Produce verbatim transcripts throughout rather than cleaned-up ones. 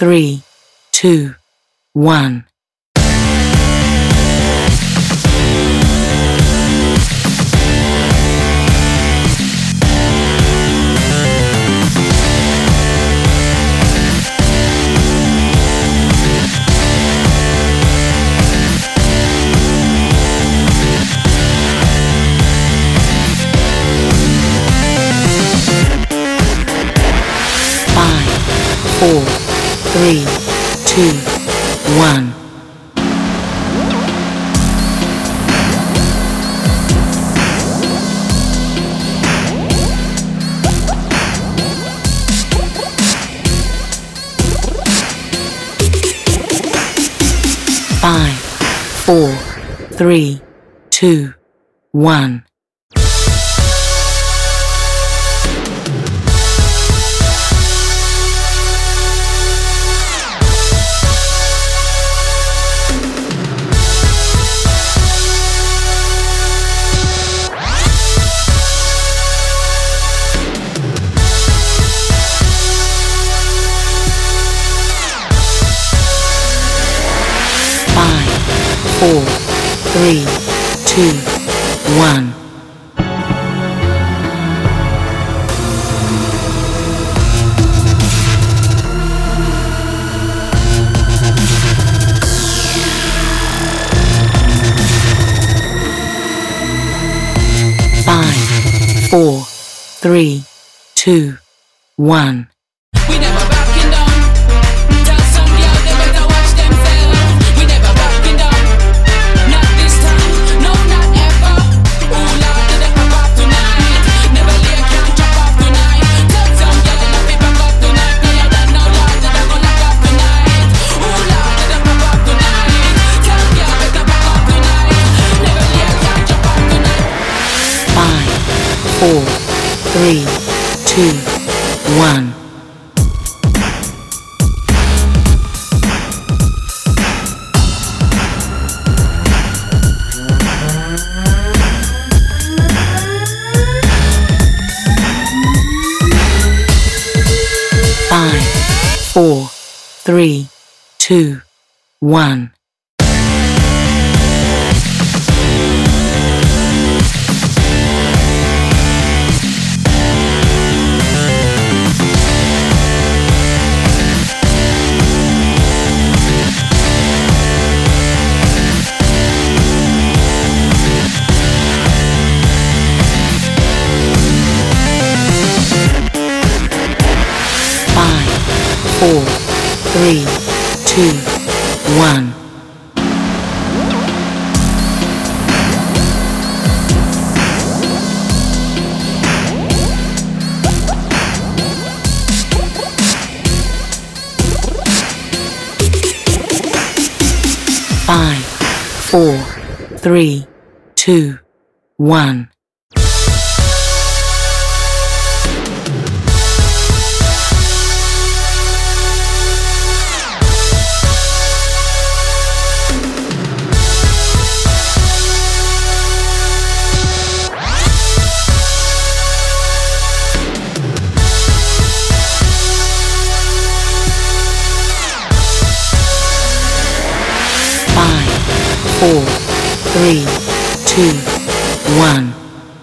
three, two, one. Four, three, two, one. Five, four, three, two, one. Four, three, two, one. Five, four, three, two, one. We never backing down. Tell some girl they better watch themselves. We never backing down. Not this time, no, not ever. Ooh, Lord, did it pop off tonight? Never lay a can't chop off tonight. Tell some girl they love it back off tonight. Now you don't know, Lord, did I go knock off tonight? Ooh, Lord, did it pop off tonight? Tell girl better back off tonight. Never lay a can't chop off tonight. Five, four, three, two, one. Five, four, three, two, one. Four, three, two, one. Five, four, three, two, one. Four, three, two, one.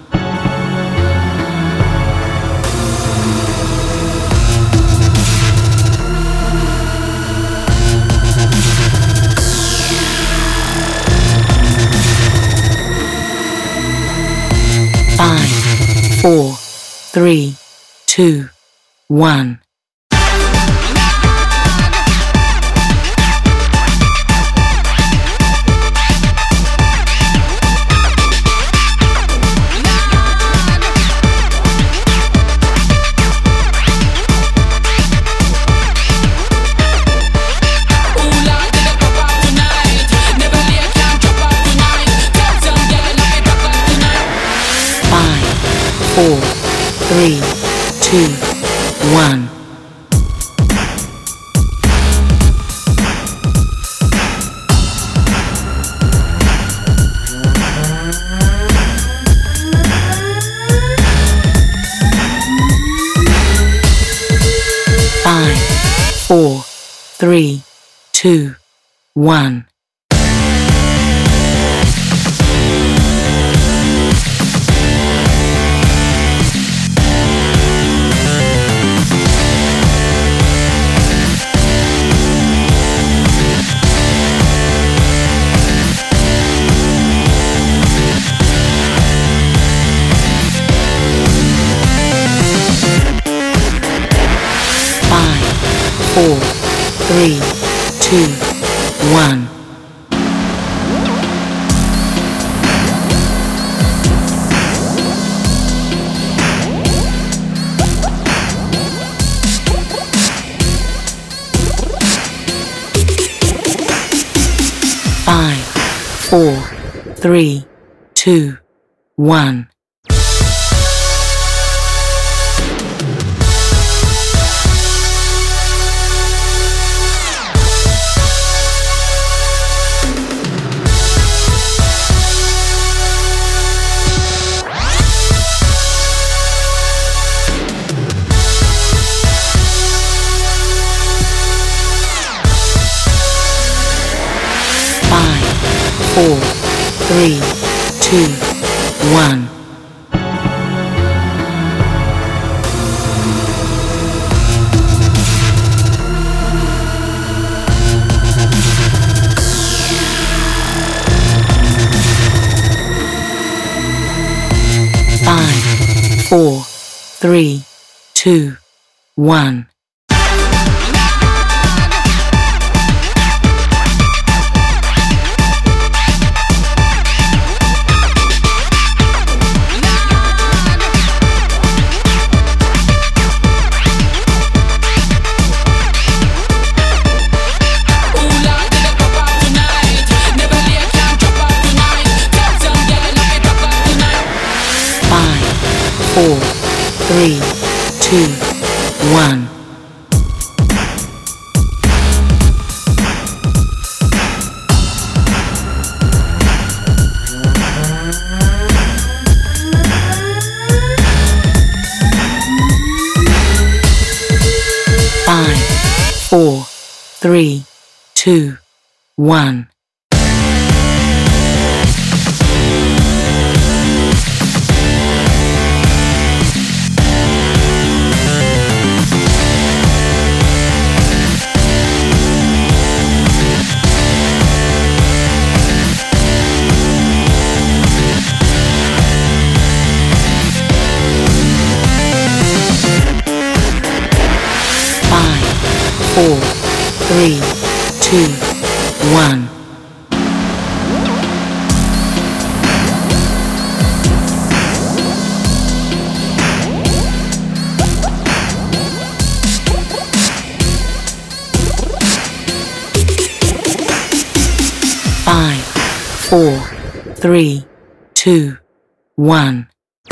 Five, four, three, two, one. Four, three, two, one. Five, four, three, two, one. Four, three, two, one. Five, four, three, two, one. Four, three, two, one. Five, four, three, two, one. Four, three, two, one. Five, four, three, two, one. Four, three, two, one. Five, four, three, two, one.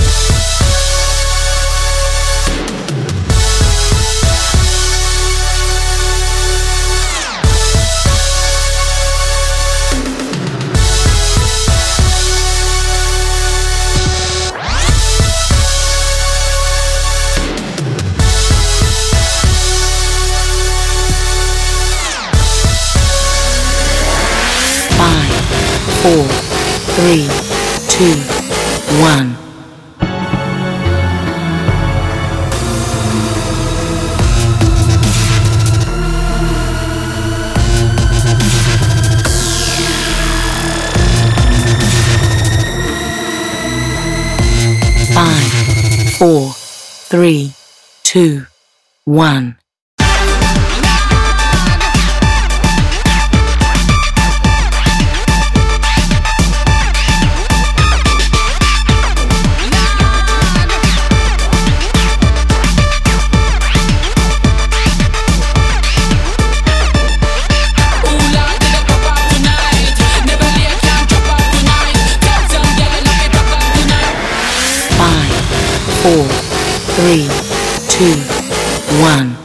Four, three, two, one. Five, four, three, two, one. Four, three, two, one.